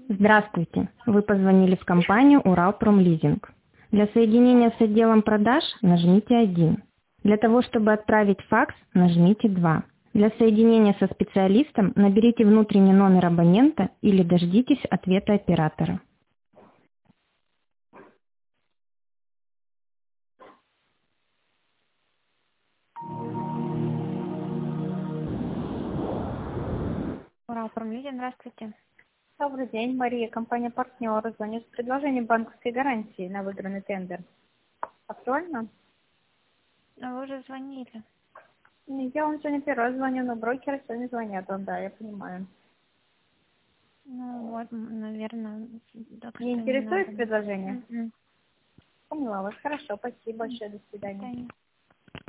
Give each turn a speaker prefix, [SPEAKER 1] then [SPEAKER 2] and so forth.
[SPEAKER 1] Здравствуйте! Вы позвонили в компанию «Уралпромлизинг». Для соединения с отделом продаж нажмите 1. Для того, чтобы отправить факс, нажмите 2. Для соединения со специалистом наберите внутренний номер абонента или дождитесь ответа оператора.
[SPEAKER 2] Уралпромлизинг, здравствуйте.
[SPEAKER 3] Добрый день, Мария, компания «Партнер». Звоню с предложением банковской гарантии на выигранный тендер. Актуально?
[SPEAKER 2] Вы уже звонили.
[SPEAKER 3] Я вам сегодня первый раз звоню, но брокеры сегодня звонят вам, да, я понимаю.
[SPEAKER 2] Ну вот, наверное, так
[SPEAKER 3] Не
[SPEAKER 2] что не
[SPEAKER 3] интересует
[SPEAKER 2] надо.
[SPEAKER 3] предложение?
[SPEAKER 2] Мгм.
[SPEAKER 3] Поняла вас. Хорошо, спасибо большое, до
[SPEAKER 2] До
[SPEAKER 3] свидания.
[SPEAKER 2] свидания.